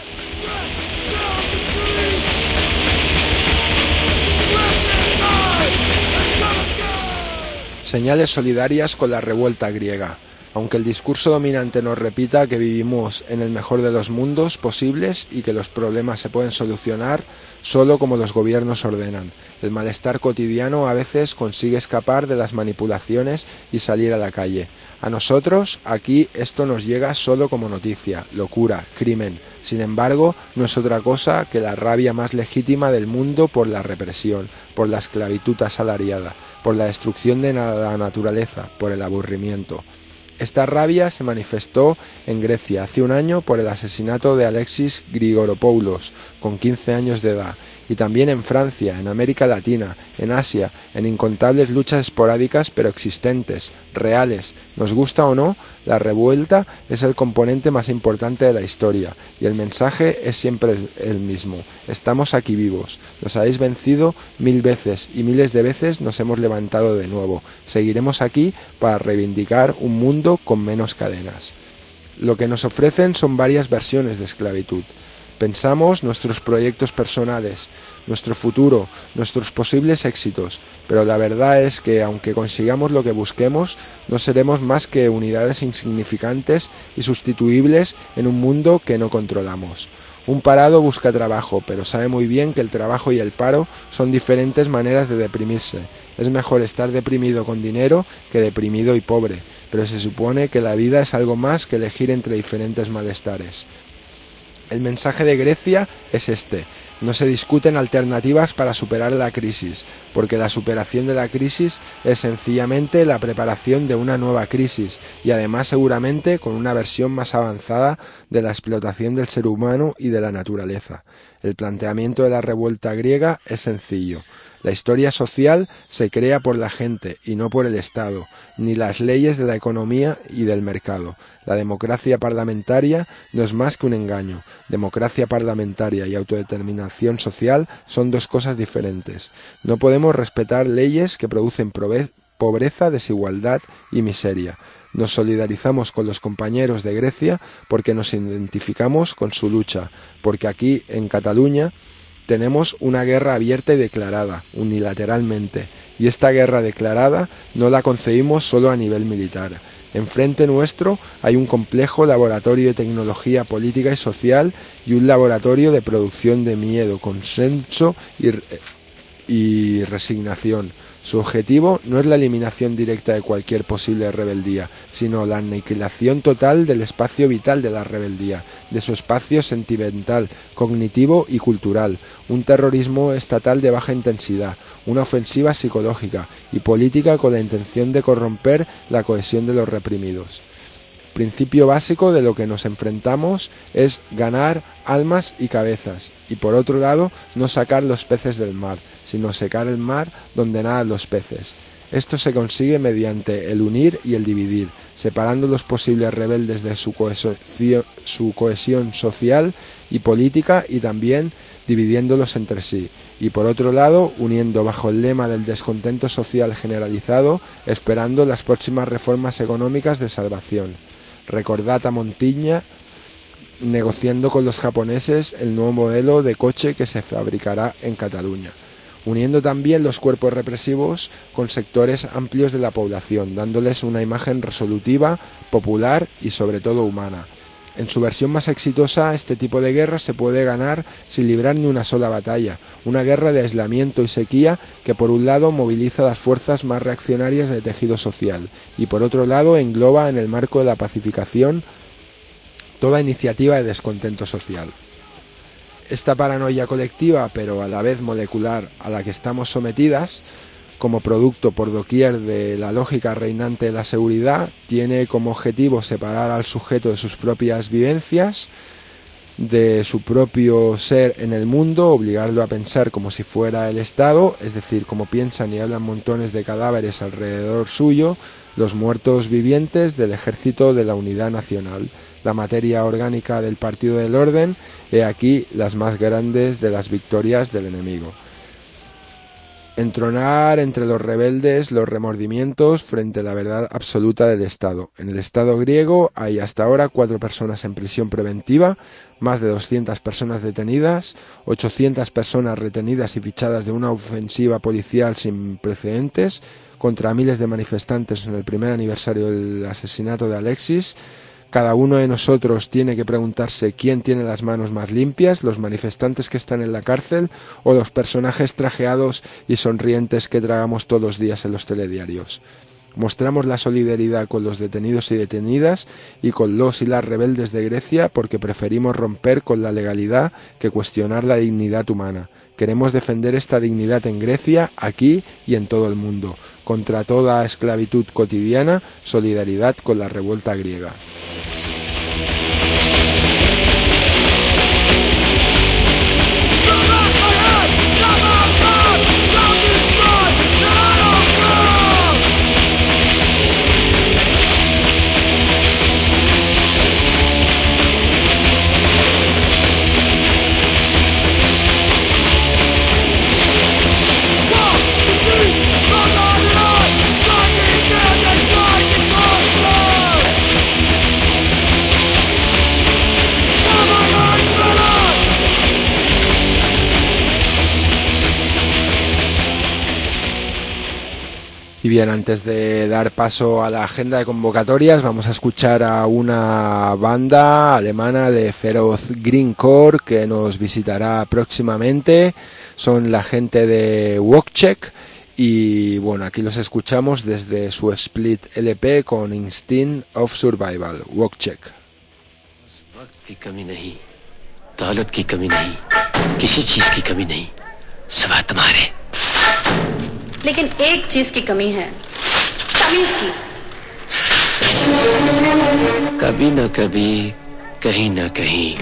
Señales solidarias con la revuelta griega. Aunque el discurso dominante nos repita que vivimos en el mejor de los mundos posibles y que los problemas se pueden solucionar solo como los gobiernos ordenan, el malestar cotidiano a veces consigue escapar de las manipulaciones y salir a la calle. A nosotros, aquí, esto nos llega solo como noticia, locura, crimen. Sin embargo, no es otra cosa que la rabia más legítima del mundo por la represión, por la esclavitud asalariada, por la destrucción de la naturaleza, por el aburrimiento. Esta rabia se manifestó en Grecia hace un año por el asesinato de Alexis Grigoropoulos, con quince años de edad, y también en Francia, en América Latina, en Asia, en incontables luchas esporádicas pero existentes, reales. Nos gusta o no, la revuelta es el componente más importante de la historia, y el mensaje es siempre el mismo. Estamos aquí vivos, nos habéis vencido mil veces, y miles de veces nos hemos levantado de nuevo. Seguiremos aquí para reivindicar un mundo con menos cadenas. Lo que nos ofrecen son varias versiones de esclavitud. Pensamos nuestros proyectos personales, nuestro futuro, nuestros posibles éxitos, pero la verdad es que aunque consigamos lo que busquemos, no seremos más que unidades insignificantes y sustituibles en un mundo que no controlamos. Un parado busca trabajo, pero sabe muy bien que el trabajo y el paro son diferentes maneras de deprimirse. Es mejor estar deprimido con dinero que deprimido y pobre, pero se supone que la vida es algo más que elegir entre diferentes malestares. El mensaje de Grecia es este: no se discuten alternativas para superar la crisis, porque la superación de la crisis es sencillamente la preparación de una nueva crisis, y además seguramente con una versión más avanzada de la explotación del ser humano y de la naturaleza. El planteamiento de la revuelta griega es sencillo. La historia social se crea por la gente y no por el Estado, ni las leyes de la economía y del mercado. La democracia parlamentaria no es más que un engaño. Democracia parlamentaria y autodeterminación social son dos cosas diferentes. No podemos respetar leyes que producen pobreza, desigualdad y miseria. Nos solidarizamos con los compañeros de Grecia porque nos identificamos con su lucha, porque aquí, en Cataluña, tenemos una guerra abierta y declarada, unilateralmente, y esta guerra declarada no la concebimos solo a nivel militar. Enfrente nuestro hay un complejo laboratorio de tecnología política y social y un laboratorio de producción de miedo, consenso y, y resignación. Su objetivo no es la eliminación directa de cualquier posible rebeldía, sino la aniquilación total del espacio vital de la rebeldía, de su espacio sentimental, cognitivo y cultural, un terrorismo estatal de baja intensidad, una ofensiva psicológica y política con la intención de corromper la cohesión de los reprimidos. Principio básico de lo que nos enfrentamos es ganar almas y cabezas, y por otro lado no sacar los peces del mar, sino secar el mar donde nadan los peces. Esto se consigue mediante el unir y el dividir, separando los posibles rebeldes de su cohesión, su cohesión social y política y también dividiéndolos entre sí, y por otro lado uniendo bajo el lema del descontento social generalizado, esperando las próximas reformas económicas de salvación. Recordad a Montiña negociando con los japoneses el nuevo modelo de coche que se fabricará en Cataluña, uniendo también los cuerpos represivos con sectores amplios de la población, dándoles una imagen resolutiva, popular y sobre todo humana. En su versión más exitosa, este tipo de guerra se puede ganar sin librar ni una sola batalla, una guerra de aislamiento y sequía que por un lado moviliza las fuerzas más reaccionarias del tejido social y por otro lado engloba en el marco de la pacificación toda iniciativa de descontento social. Esta paranoia colectiva, pero a la vez molecular, a la que estamos sometidas, como producto por doquier de la lógica reinante de la seguridad, tiene como objetivo separar al sujeto de sus propias vivencias, de su propio ser en el mundo, obligarlo a pensar como si fuera el Estado, es decir, como piensan y hablan montones de cadáveres alrededor suyo, los muertos vivientes del ejército de la unidad nacional, la materia orgánica del partido del orden, he aquí las más grandes de las victorias del enemigo. entronar entre los rebeldes los remordimientos frente a la verdad absoluta del Estado. En el Estado griego hay hasta ahora cuatro personas en prisión preventiva, más de doscientas personas detenidas, ochocientas personas retenidas y fichadas de una ofensiva policial sin precedentes contra miles de manifestantes en el primer aniversario del asesinato de Alexis. Cada uno de nosotros tiene que preguntarse quién tiene las manos más limpias, los manifestantes que están en la cárcel o los personajes trajeados y sonrientes que tragamos todos los días en los telediarios. Mostramos la solidaridad con los detenidos y detenidas y con los y las rebeldes de Grecia porque preferimos romper con la legalidad que cuestionar la dignidad humana. Queremos defender esta dignidad en Grecia, aquí y en todo el mundo. Contra toda esclavitud cotidiana, solidaridad con la revuelta griega. Y bien, antes de dar paso a la agenda de convocatorias, vamos a escuchar a una banda alemana de feroz greencore que nos visitará próximamente. Son la gente de Walkcheck y bueno, aquí los escuchamos desde su split L P con Instinct of Survival. Walkcheck. लेकिन एक चीज की कमी है, तमीज की। कभी न कभी कहीं न कहीं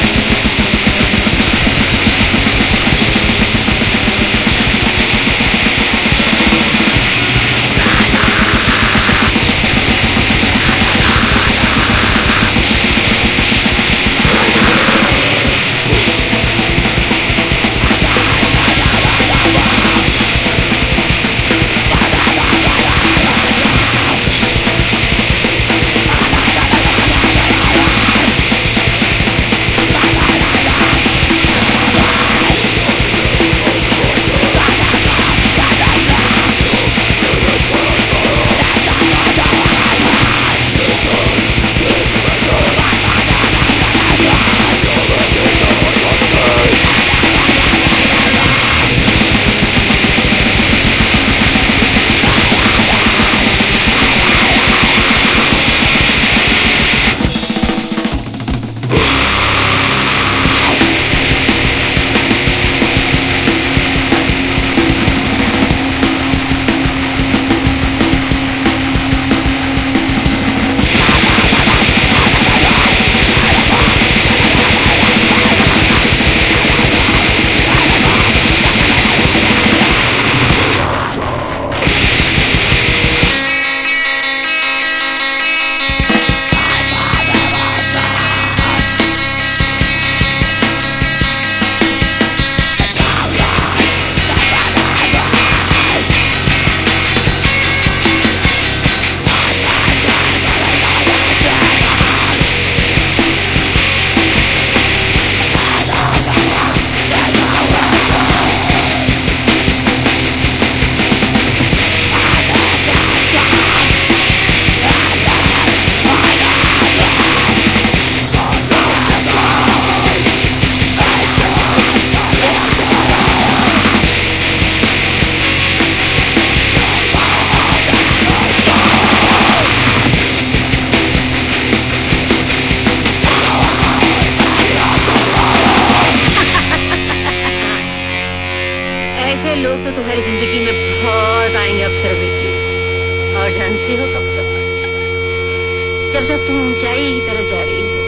जब जब तुम ऊंचाई की तरफ जा रही हो,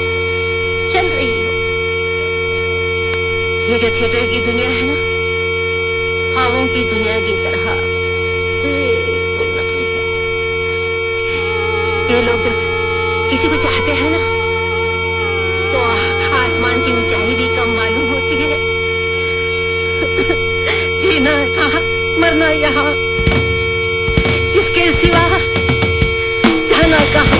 चल रही हो। ये जो थिएटर की दुनिया है ना, ख्वाबों की दुनिया की तरह बिल्कुल नकली है। ये लोग जब किसी को चाहते हैं ना, तो आसमान की ऊंचाई भी कम मालूम होती है। जीना कहाँ मरना यहाँ, इसके सिवा जाना कहाँ।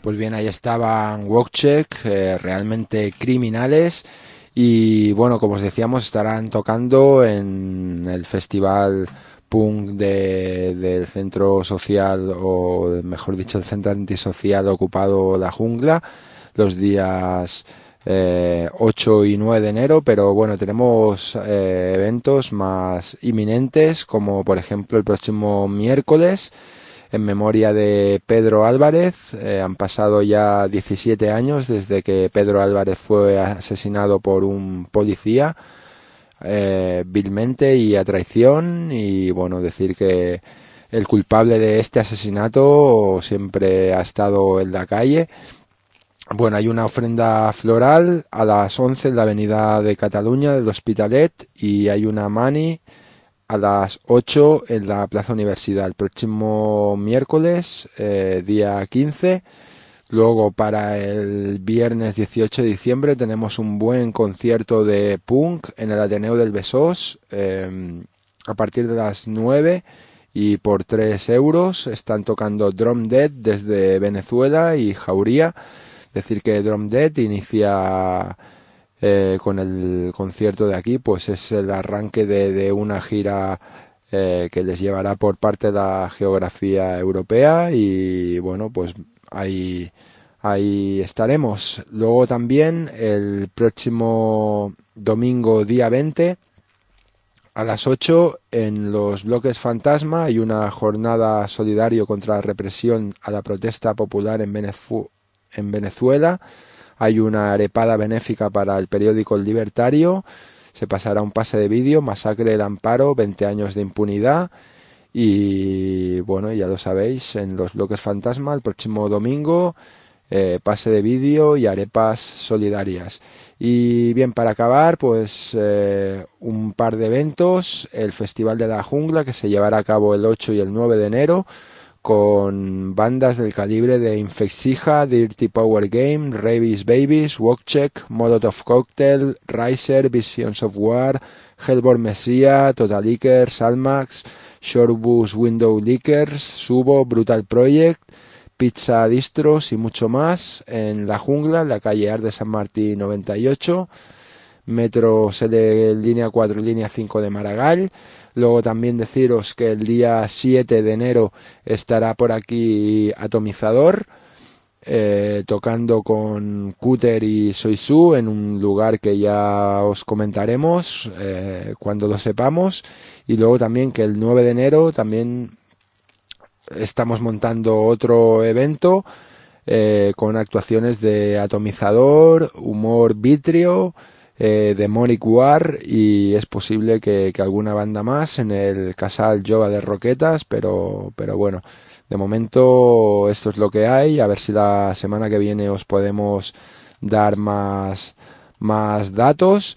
Pues bien, ahí estaban Wojciech, eh, realmente criminales. Y bueno, como os decíamos, estarán tocando en el festival punk de, del centro social, o mejor dicho, el centro antisocial ocupado La Jungla, los días eh, ocho y nueve de enero. Pero bueno, tenemos eh, eventos más inminentes, como por ejemplo el próximo miércoles, en memoria de Pedro Álvarez. Eh, han pasado ya diecisiete años desde que Pedro Álvarez fue asesinado por un policía, eh, vilmente y a traición. Y bueno, decir que el culpable de este asesinato siempre ha estado en la calle. Bueno, hay una ofrenda floral a las once en la avenida de Cataluña del Hospitalet, y hay una mani a las ocho en la Plaza Universidad, el próximo miércoles, eh, día quince. Luego, para el viernes dieciocho de diciembre, tenemos un buen concierto de punk en el Ateneo del Besós, eh, a partir de las nueve, y por tres euros. Están tocando Drum Dead desde Venezuela y Jauría. Decir que Drum Dead inicia Eh, con el concierto de aquí, pues es el arranque de, de una gira eh, que les llevará por parte de la geografía europea. Y bueno, pues ahí, ahí estaremos. Luego también el próximo domingo día veinte a las ocho, en los Bloques Fantasma, hay una jornada solidario contra la represión a la protesta popular en, Venezu- en Venezuela. Hay una arepada benéfica para el periódico El Libertario. Se pasará un pase de vídeo, Masacre del Amparo, veinte años de impunidad. Y bueno, ya lo sabéis, en los Bloques Fantasma, el próximo domingo, eh, pase de vídeo y arepas solidarias. Y bien, para acabar, pues eh, un par de eventos. El Festival de la Jungla, que se llevará a cabo el ocho y el nueve de enero, con bandas del calibre de Infexija, Dirty Power Game, Rabies Babies, Wojciech, Molotov Cocktail, Riser, Visions of War, Hellborn Messiah, Total Liquor, Salmax, Shorebus Window Liquors, Subo, Brutal Project, Pizza Distros y mucho más, en La Jungla, en la calle Ar de San Martín noventa y ocho, Metro L línea cuatro, línea cinco de Maragall. Luego también deciros que el día siete de enero estará por aquí Atomizador, eh, tocando con Cúter y Soisu en un lugar que ya os comentaremos eh, cuando lo sepamos. Y luego también que el nueve de enero también estamos montando otro evento eh, con actuaciones de Atomizador, Humor Vitrio, Eh, Demonic War, y es posible que, que alguna banda más en el Casal Jova de Roquetas, pero, pero bueno, de momento esto es lo que hay. A ver si la semana que viene os podemos dar más, más datos.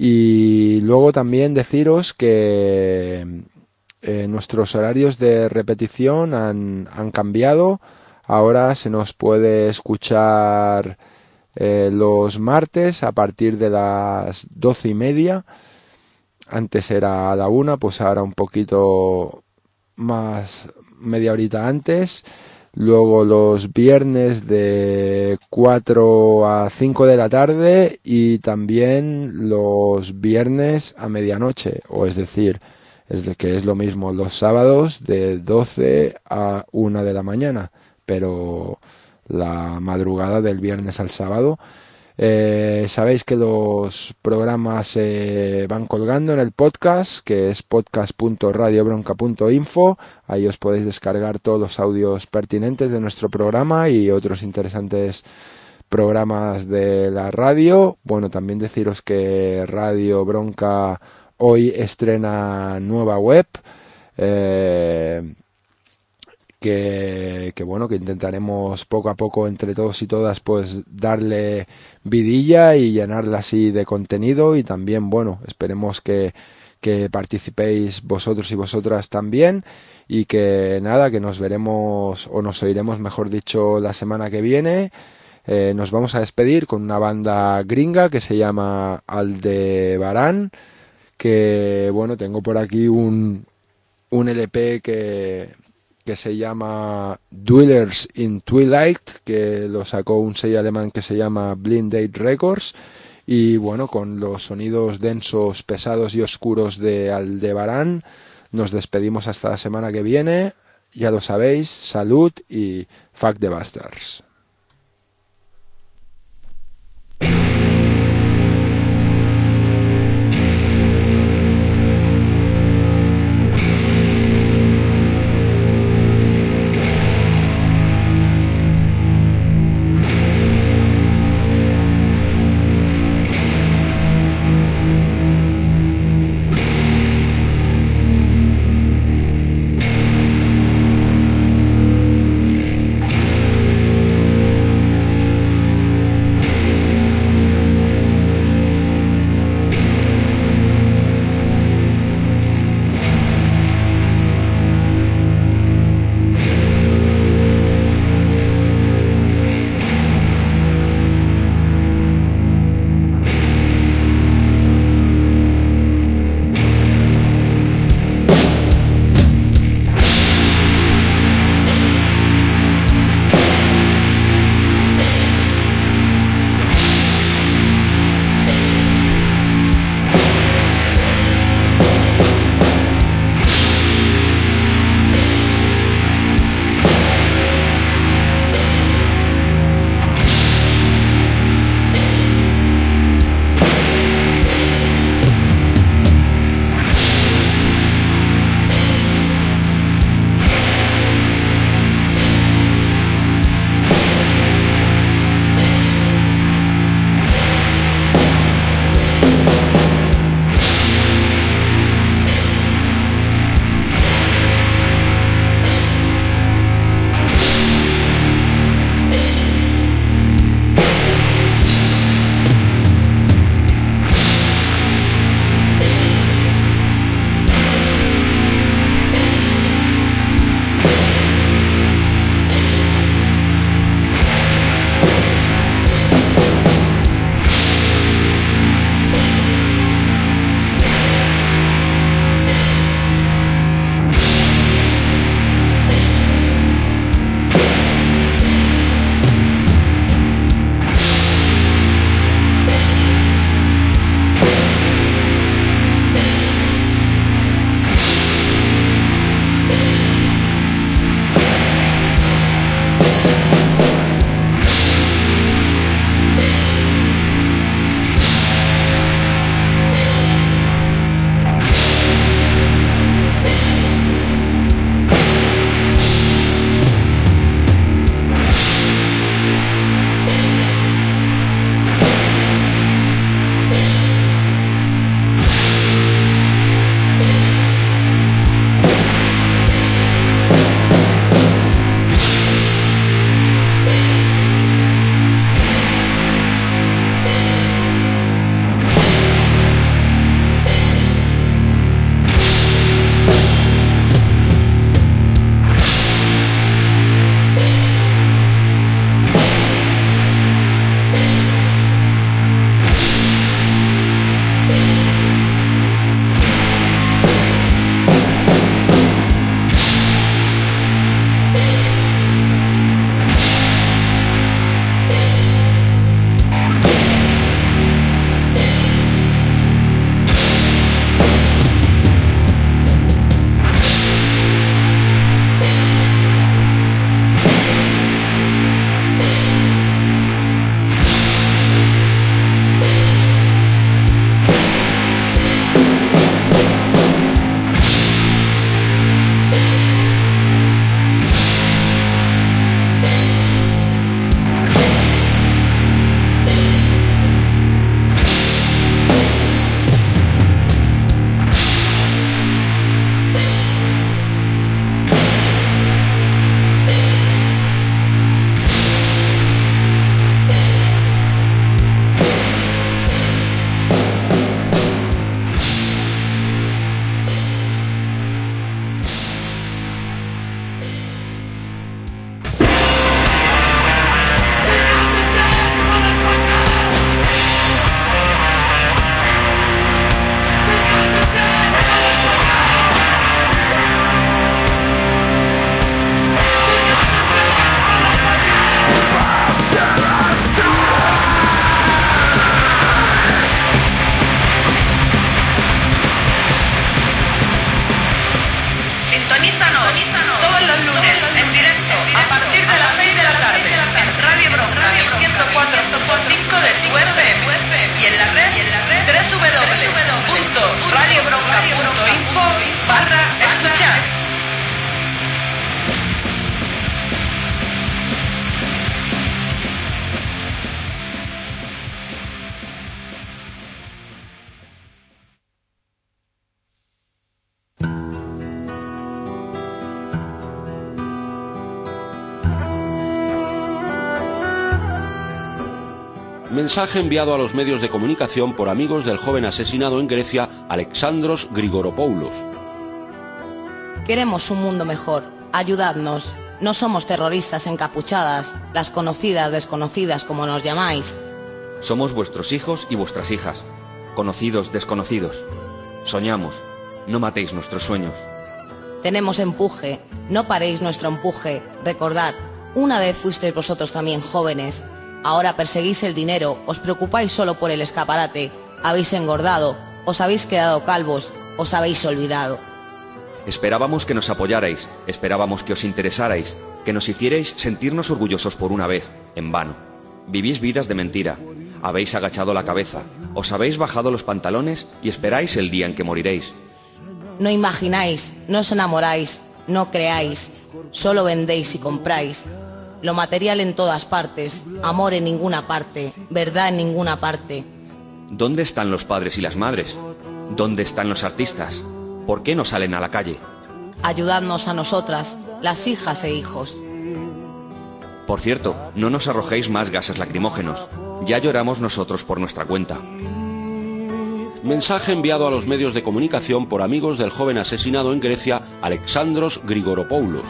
Y luego también deciros que eh, nuestros horarios de repetición han, han cambiado. Ahora se nos puede escuchar Eh, los martes a partir de las doce y media. Antes era a la una, pues ahora un poquito más, media horita antes. Luego los viernes de cuatro a cinco de la tarde, y también los viernes a medianoche, o es decir, es de que es lo mismo, los sábados de doce a una de la mañana, pero la madrugada del viernes al sábado. Eh, sabéis que los programas se eh, van colgando en el podcast, que es podcast punto radio bronca punto info. Ahí os podéis descargar todos los audios pertinentes de nuestro programa y otros interesantes programas de la radio. Bueno, también deciros que Radio Bronca hoy estrena nueva web, eh, Que, que bueno, que intentaremos poco a poco entre todos y todas pues darle vidilla y llenarla así de contenido. Y también, bueno, esperemos que, que participéis vosotros y vosotras también, y que nada, que nos veremos, o nos oiremos mejor dicho, la semana que viene. Eh, nos vamos a despedir con una banda gringa que se llama Aldebarán, que bueno, tengo por aquí un, un L P que que se llama Dwellers in Twilight, que lo sacó un sello alemán que se llama Blind Date Records, y bueno, con los sonidos densos, pesados y oscuros de Aldebarán, nos despedimos hasta la semana que viene. Ya lo sabéis, salud y fuck the bastards. Sintonízanos todos los lunes en directo a partir de las seis de la tarde en Radio Bronca ciento cuatro punto cinco de tu F M y en la red doble u doble u doble u punto radio bronca punto info barra escuchar. Mensaje enviado a los medios de comunicación por amigos del joven asesinado en Grecia, Alexandros Grigoropoulos. Queremos un mundo mejor. Ayudadnos. No somos terroristas encapuchadas, las conocidas desconocidas como nos llamáis. Somos vuestros hijos y vuestras hijas, conocidos desconocidos. Soñamos. No matéis nuestros sueños. Tenemos empuje. No paréis nuestro empuje. Recordad, una vez fuisteis vosotros también jóvenes. Ahora perseguís el dinero, os preocupáis solo por el escaparate, habéis engordado, os habéis quedado calvos, os habéis olvidado. Esperábamos que nos apoyarais, esperábamos que os interesarais, que nos hicierais sentirnos orgullosos por una vez, en vano. Vivís vidas de mentira, habéis agachado la cabeza, os habéis bajado los pantalones y esperáis el día en que moriréis. No imagináis, no os enamoráis, no creáis, solo vendéis y compráis. Lo material en todas partes, amor en ninguna parte, verdad en ninguna parte. ¿Dónde están los padres y las madres? ¿Dónde están los artistas? ¿Por qué no salen a la calle? Ayudadnos a nosotras, las hijas e hijos. Por cierto, no nos arrojéis más gases lacrimógenos. Ya lloramos nosotros por nuestra cuenta. Mensaje enviado a los medios de comunicación por amigos del joven asesinado en Grecia, Alexandros Grigoropoulos.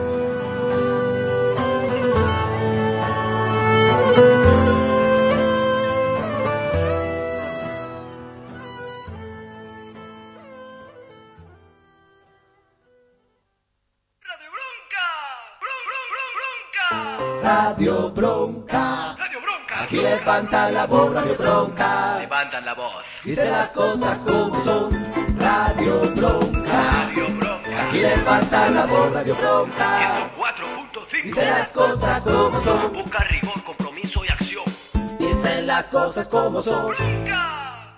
Radio Bronca. Radio Bronca. Aquí levantan la voz, Radio Bronca. Levantan la voz. Dice las cosas como son. Radio Bronca. Radio Bronca. Aquí levantan la voz, Radio Bronca. ciento cuatro punto cinco. Dice las cosas como son. Busca rigor, compromiso y acción. Dicen las cosas como son. Bronca.